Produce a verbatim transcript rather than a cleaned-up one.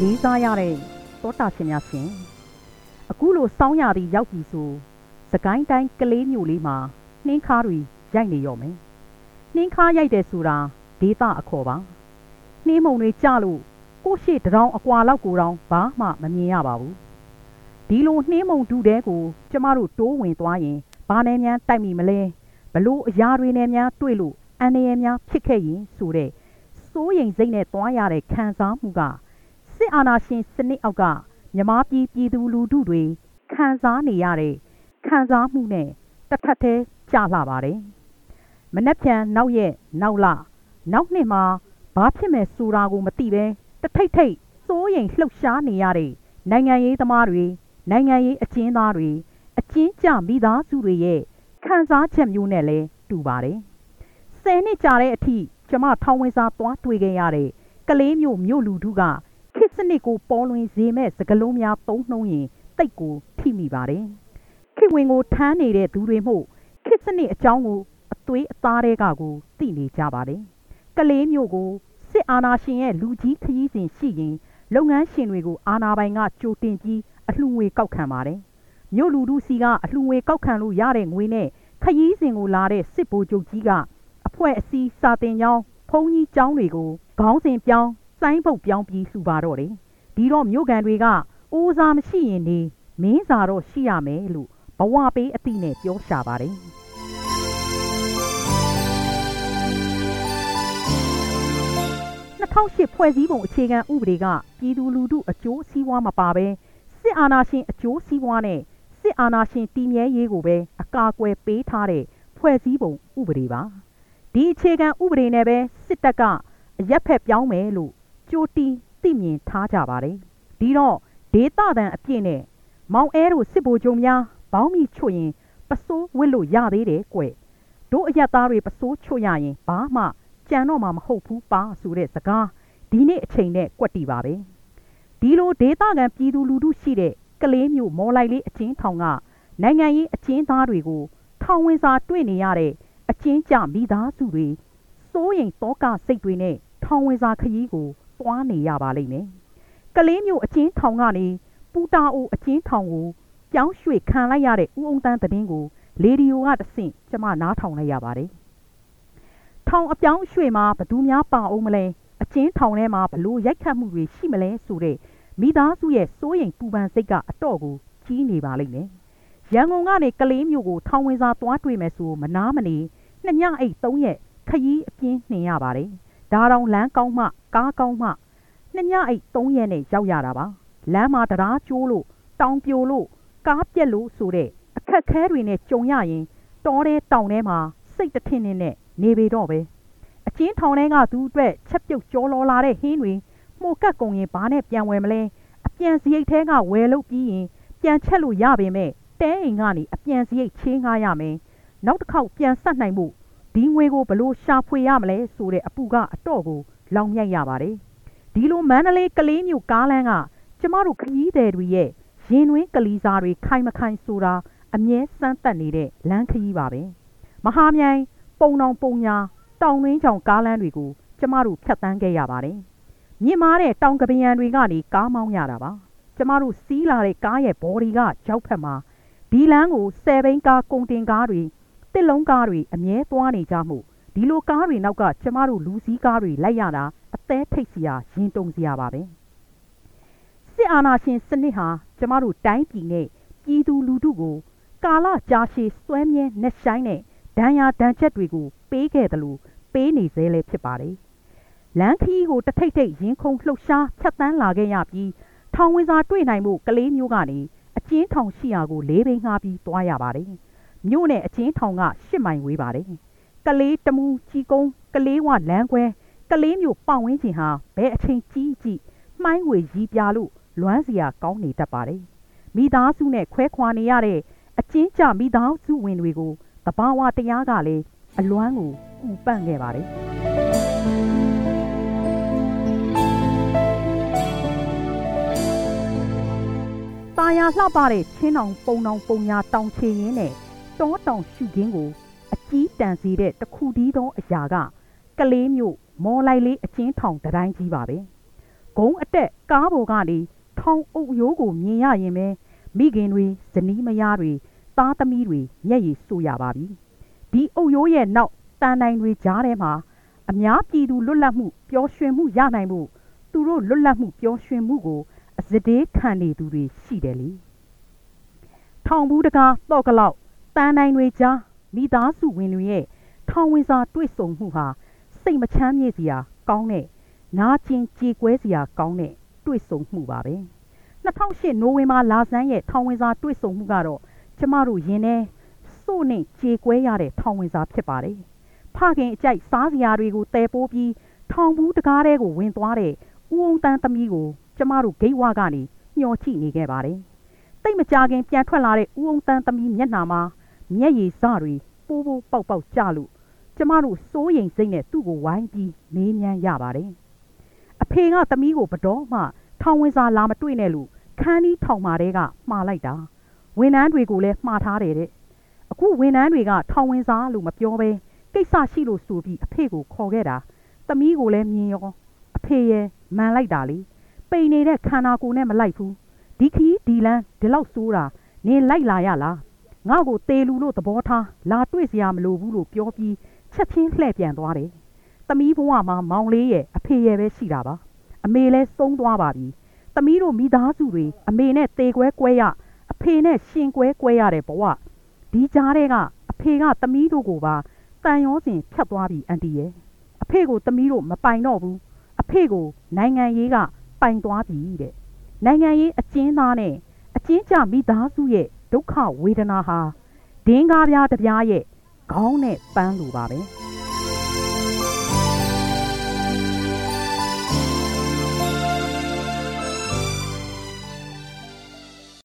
လေးစားရတဲ့သောတာရှင်များရှင်အခုလိုစောင်းရသည်ရောက်ပြီဆိုစကိုင်းတိုင်းကလေးမြို့လေးမှာနှင်းခါတွေရိုက်နေရောမယ်နှင်းခါရိုက်တယ်ဆိုတာဒေသအခေါ်ပါနှင်းမုံတွေကြလို့ကိုရှိတရောင်အကွာလောက်ကိုတောင်ဘာမှမမြင်ရပါဘူးဒီလိုနှင်းမုံတူတဲကိုကျမတို့တိုးဝင်သွားရင်ဘာနဲ့များတိုက်မိမလဲဘလို့အရာတွေနဲ့များတွေ့လို့အန္တရာယ်များဖြစ်ခဲ့ရင်ဆိုတဲ့စိုးရိမ်စိတ်နဲ့သွားရတဲ့ခံစားမှုကစစ်အာဏာရှင်စနစ်အောက်ကမြမပြည်ပြည်သူလူထုတွေခံစားနေရတဲ့ခံစားမှုနဲ့တစ်ထပ်တည်းကြလှပါတယ်မနှက်ဖြန်နောက်ရက်နောက်လနောက်နှစ်မှာဘာဖြစ်မယ်ဆိုတာကိုမသိပဲတထိတ်ထိတ်စိုးရိမ်လှုပ်ရှားနေရတဲ့နိုင်ငံရေးသမားတွေနိုင်ငံရေးအကျဉ်းသားတွေအကျဉ်းကျမိသားစုတွေရဲ့ခံစားချက်မျိုးနဲ့လည်းတူပါတယ်ဆယ်နှစ်ကြာတဲ့အထိကျမထောင်ဝင်စာသွားတွေ့ခဲ့ရတဲ့ကလေးမျိုးမြို့လူထုကခေတ်စနစ်ကိုပေါ်လွင်စေမဲ့စကလုံးများသုံးနှုံးရင်တိတ်ကိုထိမိပါတယ်ခေတ်ဝင်ကိုထမ်းနေတဲ့သူတွေမှုခေတ်စနစ်အကြောင်းကိုအသွေးအသားတွေကကိုသိနေကြပါတယ်ကလေးမျိုးကိုစစ်အာဏာရှင်ရဲ့လူကြီးခရီးစဉ်ရှိရင်လုပ်ငန်းရှင်တွေကိုအာဏာပိုင်ကကြိုတင်ပြီးအလှူငွေကောက်ခံပါတယ်မြို့လူထုစီကအလှူငွေကောက်ခံလို့ရတဲ့ငွေနဲ့ခရီးစဉ်ကိုလာတဲ့စစ်ဗိုလ်ချုပ်ကြီးကအဖွဲ့အစည်းစာတင်ကျောင်းဘုံကြီးကျောင်းတွေကိုခေါင်းစဉ်ပြောင်းစိုင်းပုတ်ပြောင်းပြီးလှူပါတော့တယ်ဒီတော့မြို့ကန်တွေကအိုးစားမရှိရင်နေမင်းစာတော့ရှိရမယ်လို့ဘဝပေးအတိနဲ့ပြောရှာပါတယ်၂၀၀၈ဖွဲ့စည်းပုံအခြေခံဥပဒေကပြည်သူလူထုအကျိုးစီးပွားမပါဘဲစစ်အာဏာရှင်အကျိုးစီးပွားနဲ့စစ်အာဏာရှင်တည်မြဲရေးကိုပဲအကာအကွယ်ပေးထားတဲ့ဖွဲ့စည်းပုံဥပဒေပါဒီအခြေခံဥပဒေနဲ့ပဲစစ်တပ်ကအရက်ဖက်ပြောင်းမယ်လို့ကြိုတီးသိမြင်ထားကြပါတယ်ဒီတော့ဒေသခံအပြည့်နဲ့မောင်အဲတို့စစ်ဗိုလ်ချုပ်များဘောင်းမီချွတ်ရင်ပစိုးဝစ်လို့ရသေးတယ်ကွတို့အရက်သားတွေပစိုးချွတ်ရရင်ဘာမှကြံတော့မှမဟုတ်ဘူးပါဆိုတဲ့စကားဒီနေ့အချိန်နဲ့ကွက်တီပါပဲဒီလိုဒေသခံပြည်သူလူထုရှိတဲ့ကလေးမျိုးမော်လိုက်လေးအချင်းထောင်ကနိုင်ငံရေးအချင်းသားတွေကိုထောင်ဝင်စာတွေ့နေရတဲ့အချင်းကြမိသားစုတွေစိုးရိမ်တောကစိတ်တွေနဲ့ထောင်ဝင်စာခရီးကိုသွားနေရပါလိမ့်မယ်ကလေးမျိုးအချင်းထောင်ကနေပူတာအိုအချင်းထောင်ကိုပြောင်းရွှေ့ခံလိုက်ရတဲ့ဦးအောင်တန်းသတင်းကိုလေဒီယိုကတဆင့်ကျမနားထောင်လိုက်ရပါတယ်ထောင်အပြောင်းရွှေ့မှာဘသူများပါအောင်မလဲအချင်းထောင်ထဲမှာဘလို့ရိုက်ခတ်မှုတွေရှိမလဲဆိုတဲ့မိသားစုရဲ့စိုးရိမ်ပူပန်စိတ်ကအတော့ကိုကြီးနေပါလိမ့်မယ်ရန်ကုန်ကနေကလေးမျိုးကိုထောင်ဝင်စာသွားတွေ့မယ်ဆိုမနာမနေနှစ်ညအိတ်သုံးရက်ခရီးအပြင်းနှင်ရပါတယ်ဒါတောင်လမ်းကောင်းမှကားကောင်းမှနှစ်ညအိတ်သုံးရက်နဲ့ရောက်ရတာပါလမ်းမှာတရားကျိုးလို့တောင်ပြိုလို့ကားပြက်လို့ဆိုတဲ့အခက်ခဲတွေနဲ့ကြုံရရင်တောထဲတောင်ထဲမှာစိတ်တထင်းနဲ့နေပေတော့ပဲအချင်းထောင်ထဲကသူအတွက်ချက်ပြုတ်ကြောလောလာတဲ့ဟင်းတွေမှုကတ်ကုန်ရင်ဘာနဲ့ပြန်ဝယ်မလဲအပြန်စရိတ်ထဲကဝယ်လို့ပြီးရင်ပြန်ချက်လို့ရပေမဲ့တဲအိမ်ကနေအပြန်စရိတ်ချေးငှားရမယ်နောက်တစ်ခေါက်ပြန်ဆက်နိုင်မှုဒီငွေကိုဘလို့ရှာဖွေရမလဲဆိုတဲ့အပူကအတော့ကိုလောင်မြိုက်ရပါတယ်ဒီလိုမန္တလေးကလေးမျိုးကားလမ်းကကျမတို့ခရီးသည်တွေရဲ့ရင်တွင်းကလီစာတွေခိုင်မခိုင်ဆိုတာအမြဲစမ်းတက်နေတဲ့လမ်းခရီးပါပဲမဟာမြိုင်ပုံတောင်ပုံညာတောင်တွင်းချောင်ကားလမ်းတွေကိုကျမတို့ဖြတ်တန်းခဲ့ရပါတယ်မြင့်မားတဲ့တောင်ကပယံတွေကနေကားမောင်းရတာပါကျမတို့စီးလာတဲ့ကားရဲ့ဘော်ဒီကရောက်ဖက်မှာဒီလမ်းကိုဆယ်ဘိန်းကားကုန်တင်ကားတွေတစ်လုံးကားတွေအမြဲသွားနေကြမှုဒီလိုကားတွေနောက်ကကျမတို့လူစည်းကားတွေလိုက်ရတာအသေးထိတ်စရာရင်တုန်စရာပါပဲစစ်အာဏာရှင်စနစ်ဟာကျမတို့တိုင်းပြည်နဲ့ပြည်သူလူထုကိုကာလကြာရှည်စွဲမြဲနှက်ဆိုင်တဲ့ဒဏ်ရာဒဏ်ချက်တွေကိုပေးခဲ့တယ်လို့ပေးနေသေးလဲဖြစ်ပါတယ်လမ်းခရီးကိုတထိတ်ထိတ်ရင်ခုန်လှုပ်ရှားဖြတ်တန်းလာခဲ့ရပြီးထောင်ဝင်စာတွေ့နိုင်မှုကလေးမျိုးကနေအကျဉ်းထောင်ရှိရာကိုလေးဘိန်းငှားပြီးသွားရပါတယ်မြို့နဲ့အကျဉ်းထောင်ကရှစ်မိုင်ဝေးပါတယ်ကလေးတမူကြီးကုန်းကလေးဝလမ်းခွဲကလေးမျိုးပတ်ဝန်းကျင်ဟာဘယ်အချိန်ကြီးကြည့်မှိုင်းဝေရီပြလို့လွမ်းစရာကောင်းနေတတ်ပါတယ်မိသားစုနဲ့ခွဲခွာနေရတဲ့အကျဉ်းကျမိသားစုဝင်တွေကိုတဘာဝတရားကလည်းအလွမ်းကိုကူပန့်ခဲ့ပါတယ်ตาယာလှပတဲ့ချင်းတောင်ပုံတောင်ပုံညာတောင်ချေရင်းနဲ့တောတောင်ရှုခင်းကိုအကြီးတန်စေတဲ့တခုတည်းသောအရာကကလေးမျိုးမော်လိုက်လေးအချင်းထောင်တိုင်းကြီးပါပဲဂုံးအတက်ကားပေါ်ကနေထောင်အုပ်ရိုးကိုမြင်ရရင်ပဲမိခင်တွေဇနီးမယားတွေသားသမီးတွေမျက်ရည်ဆိုရပါပြီဒီအုပ်ရိုးရဲ့နောက်တန်တိုင်တွေကြားထဲမှာအများပြည်သူလွတ်လပ်မှုပျော်ရွှင်မှုရနိုင်မှုသူတို့လွတ်လပ်မှုပျော်ရွှင်မှုကိုအစတေးခံနေသူတွေရှိတယ်လေထောင်ဘူးတကားတော့ကလောက်တန်တိုင်တွေကြားမိသားစုဝင်တွေရဲ့ထောင်ဝင်စာတွေ့ဆုံမှုဟာစိတ်မချမ်းမြေ့စရာကောင်းတဲ့နာကျင်ကြေကွဲစရာကောင်းတဲ့တွေ့ဆုံမှုပါပဲ၂၀၀၈နိုဝင်ဘာလဆန်းရဲ့ထောင်ဝင်စာတွေ့ဆုံမှုကတော့ကျမတို့ယင်ထဲစိုးနဲ့ကြေကွဲရတဲ့ထောင်ဝင်စာဖြစ်ပါတယ်ဖခင်အကြိုက်စားစရာတွေကိုတည်ပိုးပြီးထောင်ဘူးတကားထဲကိုဝင်သွားတဲ့ဦးအောင်တန်းသမီးကိုကျမတို့ဂိတ်ဝကနေမျှော်ကြည့်နေခဲ့ပါတယ်တိတ်မကြခင်ပြန်ထွက်လာတဲ့ဦးအောင်တန်းသမီးမျက်နှာမှာမျက်ရည်စတွေပိုးပိုးပေါက်ပေါက်ကျလို့ကျမတို့စိုးရိမ်စိတ်နဲ့သူ့ကိုဝိုင်းပြီးမေးမြန်းရပါတယ်အဖေကသမီးကိုဘတော်မှထောင်ဝင်စာလာမတွေ့နဲ့လို့ခန်းဒီထောင်မာတဲကမှားလိုက်တာဝန်ထမ်းတွေကိုလည်းမှားထားတယ်တဲ့အခုဝန်ထမ်းတွေကထောင်ဝင်စာလို့မပြောဘဲကိစ္စရှိလို့ဆိုပြီးအဖေကိုခေါ်ခဲ့တာသမီးကိုလည်းမြင်ရောအဖေရဲ့မှန်လိုက်တာလေပိန်နေတဲ့ခန္ဓာကိုယ်နဲ့မလိုက်ဘူးဒီခီးဒီလန်းဒီလောက်ဆိုးတာနင်လိုက်လာရလားငါ့ကိုတေလူလို့သဘောထားလာတွေ့စရာမလိုဘူးလို့ပြောပြီးချက်ချင်းလှည့်ပြန်သွားတယ်သမီးဘဝမှာမောင်လေးရဲ့အဖေရဲ့ပဲရှိတာပါအမေလည်းဆုံးသွားပါပြီသမီးတို့မိသားစုတွေအမေနဲ့တေကွဲကွဲရအဖေနဲ့ရှင်ကွဲကွဲရတဲ့ဘဝဒီကြားထဲကအဖေကသမီးတို့ကိုပါတန်ရောစင်ဖြတ်သွားပြီအန်တီရဲ့အဖေကိုသမီးတို့မပိုင်တော့ဘူးအဖေကိုနိုင်ငံရေးကပိုင်သွားပြီတဲ့နိုင်ငံရေးအကျဉ်းသားနဲ့အကျဉ်းကျမိသားစုရဲ့ဒုက္ခဝေဒနာဟာဒင်းကားပြားတစ်ပြားရဲ့ခေါင်းနဲ့ပန်းလိုပါပဲ